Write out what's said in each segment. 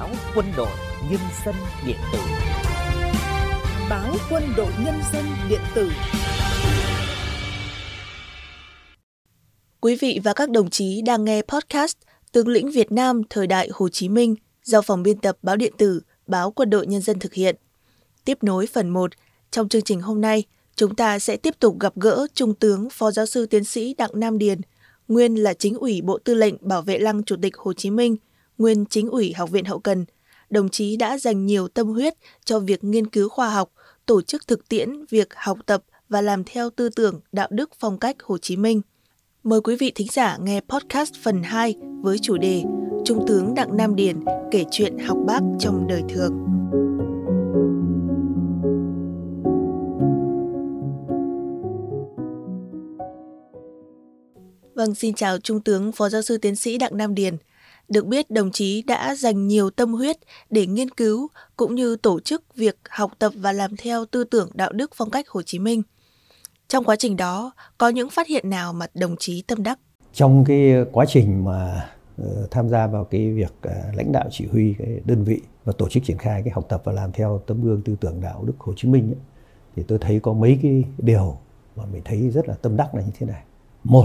Báo Quân đội Nhân dân điện tử. Báo Quân đội Nhân dân điện tử. Quý vị và các đồng chí đang nghe podcast Tướng lĩnh Việt Nam thời đại Hồ Chí Minh do phòng biên tập báo điện tử Báo Quân đội Nhân dân thực hiện. Tiếp nối phần 1, trong chương trình hôm nay, chúng ta sẽ tiếp tục gặp gỡ Trung tướng Phó Giáo sư Tiến sĩ Đặng Nam Điền, nguyên là Chính ủy Bộ Tư lệnh Bảo vệ Lăng Chủ tịch Hồ Chí Minh, nguyên Chính ủy Học viện Hậu cần. Đồng chí đã dành nhiều tâm huyết cho việc nghiên cứu khoa học, tổ chức thực tiễn việc học tập và làm theo tư tưởng, đạo đức, phong cách Hồ Chí Minh. Mời quý vị thính giả nghe podcast phần 2 với chủ đề Trung tướng Đặng Nam Điền kể chuyện học Bác trong đời thường. Vâng, xin chào Trung tướng Phó Giáo sư Tiến sĩ Đặng Nam Điền. Được biết, đồng chí đã dành nhiều tâm huyết để nghiên cứu cũng như tổ chức việc học tập và làm theo tư tưởng, đạo đức, phong cách Hồ Chí Minh. Trong quá trình đó, có những phát hiện nào mà đồng chí tâm đắc? Trong cái quá trình mà tham gia vào cái việc lãnh đạo chỉ huy cái đơn vị và tổ chức triển khai cái học tập và làm theo tấm gương tư tưởng đạo đức Hồ Chí Minh ấy, thì tôi thấy có mấy cái điều mà mình thấy rất là tâm đắc là như thế này. Một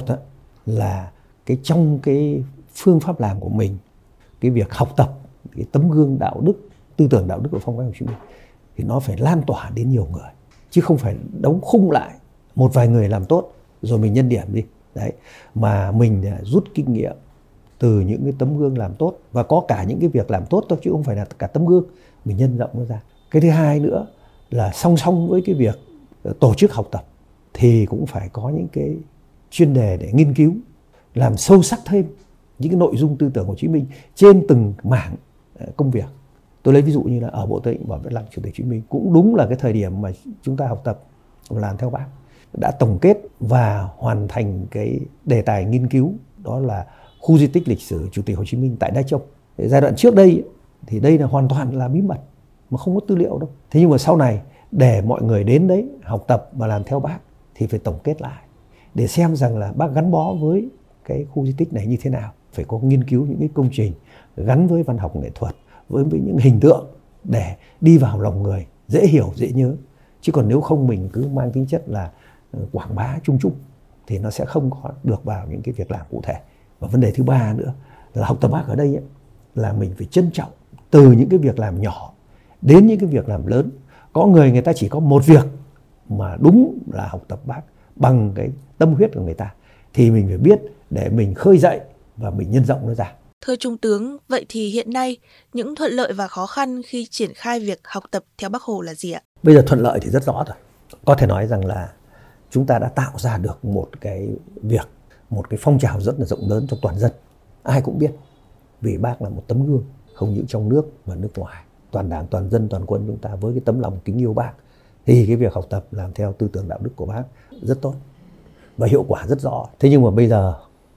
là trong cái phương pháp làm của mình, cái việc học tập cái tấm gương đạo đức, tư tưởng đạo đức của phong cách Hồ Chí Minh thì nó phải lan tỏa đến nhiều người, chứ không phải đóng khung lại một vài người làm tốt rồi mình nhân điểm đi. Đấy, mà mình rút kinh nghiệm từ những cái tấm gương làm tốt, và có cả những cái việc làm tốt thôi chứ không phải là cả tấm gương, mình nhân rộng nó ra. Cái thứ hai nữa là song song với cái việc tổ chức học tập thì cũng phải có những cái chuyên đề để nghiên cứu, làm sâu sắc thêm những cái nội dung tư tưởng Hồ Chí Minh trên từng mảng công việc. Tôi lấy ví dụ như là ở Bộ Tư lệnh Bảo vệ Lăng Chủ tịch Hồ Chí Minh, cũng đúng là cái thời điểm mà chúng ta học tập và làm theo Bác, đã tổng kết và hoàn thành cái đề tài nghiên cứu, đó là khu di tích lịch sử Chủ tịch Hồ Chí Minh tại Đa Châu. Giai đoạn trước đây thì đây là hoàn toàn là bí mật mà không có tư liệu đâu. Thế nhưng mà sau này để mọi người đến đấy học tập và làm theo Bác thì phải tổng kết lại để xem rằng là Bác gắn bó với cái khu di tích này như thế nào. Phải có nghiên cứu những cái công trình gắn với văn học nghệ thuật, với những hình tượng để đi vào lòng người, dễ hiểu, dễ nhớ. Chứ còn nếu không mình cứ mang tính chất là quảng bá chung chung thì nó sẽ không có được vào những cái việc làm cụ thể. Và vấn đề thứ ba nữa là học tập Bác ở đây là mình phải trân trọng từ những cái việc làm nhỏ đến những cái việc làm lớn. Có người ta chỉ có một việc mà đúng là học tập Bác bằng cái tâm huyết của người ta, thì mình phải biết để mình khơi dậy và mình nhân rộng nó ra. Thưa Trung tướng, vậy thì hiện nay những thuận lợi và khó khăn khi triển khai việc học tập theo Bác Hồ là gì ạ? Bây giờ thuận lợi thì rất rõ rồi. Có thể nói rằng là chúng ta đã tạo ra được một cái việc, một cái phong trào rất là rộng lớn trong toàn dân. Ai cũng biết, vì Bác là một tấm gương, không những trong nước mà nước ngoài. Toàn đảng, toàn dân, toàn quân chúng ta với cái tấm lòng kính yêu Bác, thì cái việc học tập làm theo tư tưởng đạo đức của Bác rất tốt và hiệu quả rất rõ. Thế nhưng mà bây giờ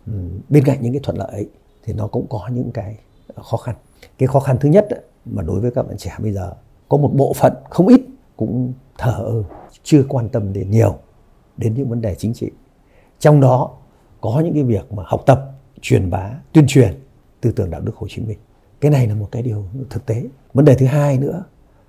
bên cạnh những cái thuận lợi ấy thì nó cũng có những cái khó khăn. Cái khó khăn thứ nhất mà đối với các bạn trẻ bây giờ, có một bộ phận không ít cũng thờ ơ, chưa quan tâm đến nhiều đến những vấn đề chính trị. Trong đó có những cái việc mà học tập, truyền bá, tuyên truyền tư tưởng đạo đức Hồ Chí Minh. Cái này là một cái điều thực tế. Vấn đề thứ hai nữa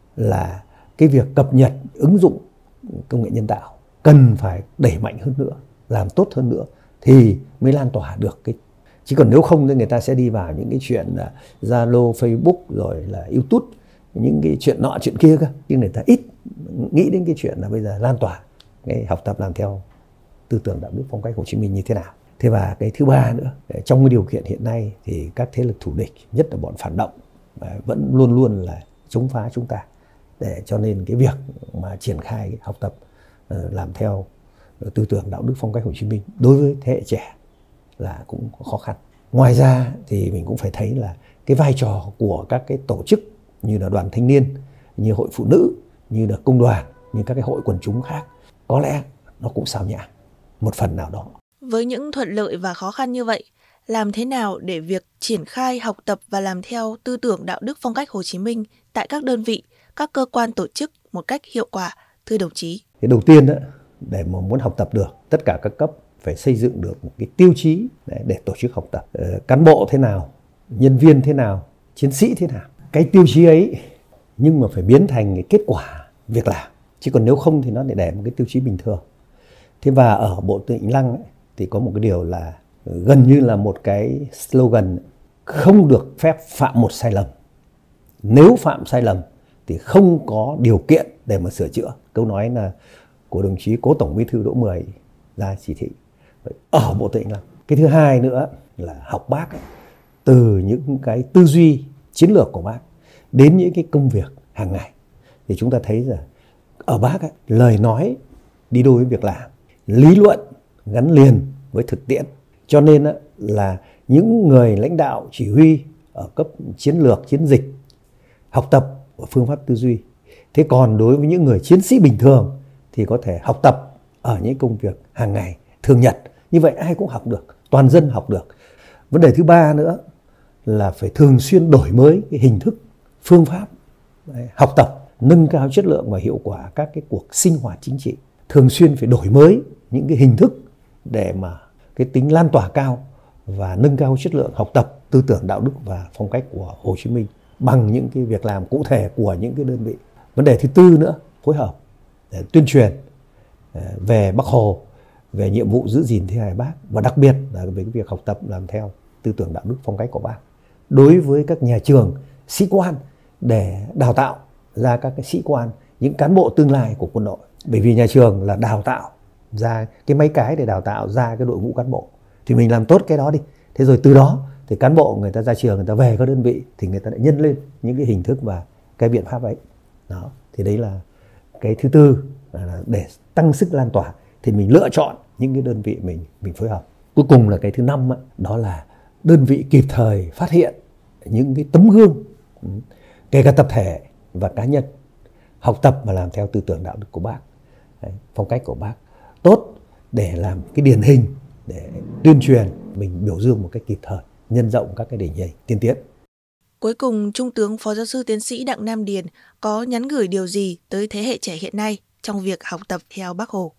là cái việc cập nhật, ứng dụng công nghệ nhân tạo cần phải đẩy mạnh hơn nữa, làm tốt hơn nữa thì mới lan tỏa được cái. Chứ còn nếu không thì người ta sẽ đi vào những cái chuyện là Zalo, Facebook rồi là YouTube, những cái chuyện nọ chuyện kia cơ. Nhưng người ta ít nghĩ đến cái chuyện là bây giờ lan tỏa cái học tập làm theo tư tưởng đạo đức phong cách Hồ Chí Minh như thế nào. Thế và cái thứ ba nữa, trong cái điều kiện hiện nay thì các thế lực thù địch, nhất là bọn phản động, vẫn luôn luôn là chống phá chúng ta. Để cho nên cái việc mà triển khai học tập làm theo tư tưởng đạo đức phong cách Hồ Chí Minh đối với thế hệ trẻ là cũng có khó khăn. Ngoài ra thì mình cũng phải thấy là cái vai trò của các cái tổ chức như là đoàn thanh niên, như hội phụ nữ, như là công đoàn, như các cái hội quần chúng khác, có lẽ nó cũng xao nhãng một phần nào đó. Với những thuận lợi và khó khăn như vậy, làm thế nào để việc triển khai học tập và làm theo tư tưởng đạo đức phong cách Hồ Chí Minh tại các đơn vị, các cơ quan tổ chức một cách hiệu quả, thưa đồng chí? Cái đầu tiên để mà muốn học tập được, tất cả các cấp phải xây dựng được một cái tiêu chí để tổ chức học tập. Cán bộ thế nào, nhân viên thế nào, chiến sĩ thế nào. cái tiêu chí ấy, nhưng mà phải biến thành cái kết quả việc làm. Chứ còn nếu không thì nó lại để một cái tiêu chí bình thường. Thế và ở Bộ Tư lệnh Lăng ấy, thì có một cái điều là gần như là một cái slogan: không được phép phạm một sai lầm. Nếu phạm sai lầm thì không có điều kiện để mà sửa chữa. Câu nói là của đồng chí Cố Tổng Bí thư Đỗ Mười ra chỉ thị ở Bộ Tư lệnh Lăng. Cái thứ hai nữa là học Bác ấy, từ những cái tư duy chiến lược của Bác đến những cái công việc hàng ngày, thì chúng ta thấy rằng ở Bác ấy, lời nói đi đôi với việc làm, lý luận gắn liền với thực tiễn. Cho nên là những người lãnh đạo chỉ huy ở cấp chiến lược, chiến dịch học tập của phương pháp tư duy. Thế còn đối với những người chiến sĩ bình thường thì có thể học tập ở những công việc hàng ngày thường nhật. Như vậy ai cũng học được, toàn dân học được. Vấn đề thứ ba nữa là phải thường xuyên đổi mới cái hình thức, phương pháp học tập, nâng cao chất lượng và hiệu quả các cái cuộc sinh hoạt chính trị. Thường xuyên phải đổi mới những cái hình thức để mà cái tính lan tỏa cao và nâng cao chất lượng học tập, tư tưởng đạo đức và phong cách của Hồ Chí Minh bằng những cái việc làm cụ thể của những cái đơn vị. Vấn đề thứ tư nữa, phối hợp để tuyên truyền về Bác Hồ, về nhiệm vụ giữ gìn thi hài Bác, và đặc biệt là về cái việc học tập làm theo tư tưởng đạo đức phong cách của Bác. Đối với các nhà trường, sĩ quan, để đào tạo ra các cái sĩ quan, những cán bộ tương lai của quân đội. Bởi vì nhà trường là đào tạo ra cái máy cái để đào tạo ra cái đội ngũ cán bộ. Thì mình làm tốt cái đó đi. Thế rồi từ đó thì cán bộ người ta ra trường, người ta về các đơn vị thì người ta lại nhân lên những cái hình thức và cái biện pháp ấy. Đó. Thì đấy là cái thứ tư, là để tăng sức lan tỏa thì mình lựa chọn những cái đơn vị mình phối hợp. Cuối cùng là cái thứ năm, đó là đơn vị kịp thời phát hiện những cái tấm gương, kể cả tập thể và cá nhân, học tập và làm theo tư tưởng đạo đức của Bác, phong cách của Bác tốt, để làm cái điển hình, để tuyên truyền, mình biểu dương một cách kịp thời, nhân rộng các cái điển hình tiên tiến. Cuối cùng, Trung tướng Phó Giáo sư Tiến sĩ Đặng Nam Điền có nhắn gửi điều gì tới thế hệ trẻ hiện nay trong việc học tập theo Bác Hồ?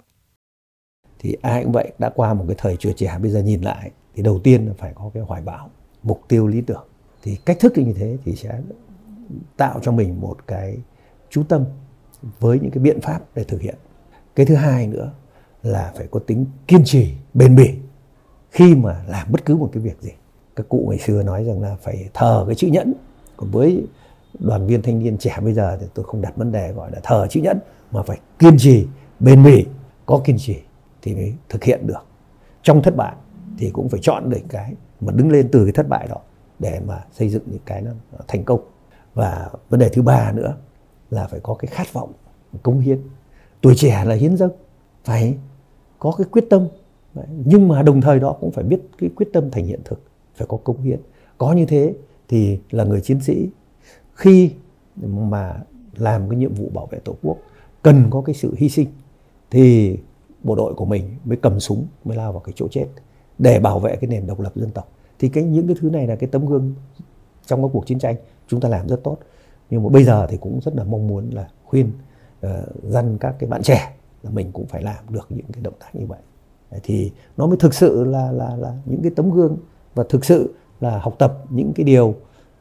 Thì ai cũng vậy, đã qua một cái thời tuổi trẻ, bây giờ nhìn lại thì đầu tiên là phải có cái hoài bão, mục tiêu, lý tưởng. Thì cách thức như thế thì sẽ tạo cho mình một cái chú tâm với những cái biện pháp để thực hiện. Cái thứ hai nữa là phải có tính kiên trì, bền bỉ khi mà làm bất cứ một cái việc gì. Các cụ ngày xưa nói rằng là phải thờ cái chữ nhẫn. Còn với đoàn viên thanh niên trẻ bây giờ thì tôi không đặt vấn đề gọi là thờ chữ nhẫn, mà phải kiên trì, bền bỉ, có kiên trì thì mới thực hiện được. Trong thất bại thì cũng phải chọn được cái mà đứng lên từ cái thất bại đó để mà xây dựng những cái nó thành công. Và vấn đề thứ ba nữa là phải có cái khát vọng cống hiến. Tuổi trẻ là hiến dâng, phải có cái quyết tâm. Nhưng mà đồng thời đó cũng phải biết cái quyết tâm thành hiện thực, phải có cống hiến. Có như thế thì là người chiến sĩ, khi mà làm cái nhiệm vụ bảo vệ Tổ quốc cần có cái sự hy sinh, thì bộ đội của mình mới cầm súng, mới lao vào cái chỗ chết để bảo vệ cái nền độc lập dân tộc. Thì những cái thứ này là cái tấm gương trong các cuộc chiến tranh chúng ta làm rất tốt. Nhưng mà bây giờ thì cũng rất là mong muốn là khuyên dặn các cái bạn trẻ là mình cũng phải làm được những cái động tác như vậy. Thì nó mới thực sự là những cái tấm gương, và thực sự là học tập những cái điều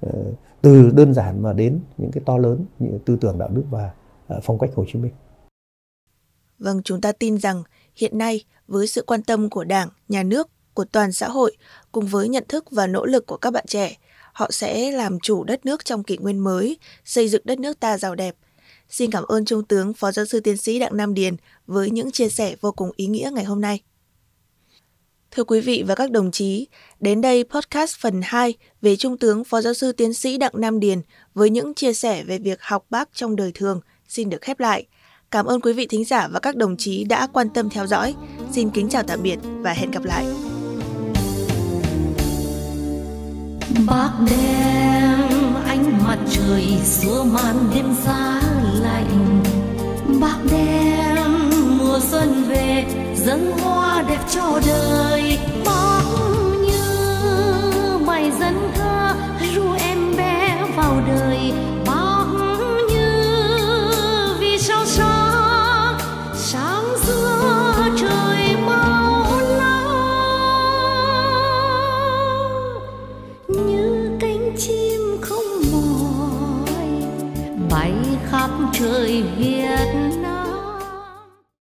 từ đơn giản mà đến những cái to lớn như tư tưởng đạo đức và phong cách Hồ Chí Minh. Vâng, chúng ta tin rằng hiện nay với sự quan tâm của Đảng, Nhà nước, của toàn xã hội, cùng với nhận thức và nỗ lực của các bạn trẻ, họ sẽ làm chủ đất nước trong kỷ nguyên mới, xây dựng đất nước ta giàu đẹp. Xin cảm ơn Trung tướng Phó Giáo sư Tiến sĩ Đặng Nam Điền với những chia sẻ vô cùng ý nghĩa ngày hôm nay. Thưa quý vị và các đồng chí, đến đây podcast phần 2 về Trung tướng Phó Giáo sư Tiến sĩ Đặng Nam Điền với những chia sẻ về việc học Bác trong đời thường xin được khép lại. Cảm ơn quý vị thính giả và các đồng chí đã quan tâm theo dõi. Xin kính chào tạm biệt và hẹn gặp lại. Bác đem ánh mặt trời xua màn đêm giá lạnh. Bác đem mùa xuân về dâng hoa đẹp cho đời. Bác như bài dân ca ru em bé vào đời. Bác như vì sao sáng giữa trời bao la, như cánh chim không mỏi bay khắp trời Việt Nam.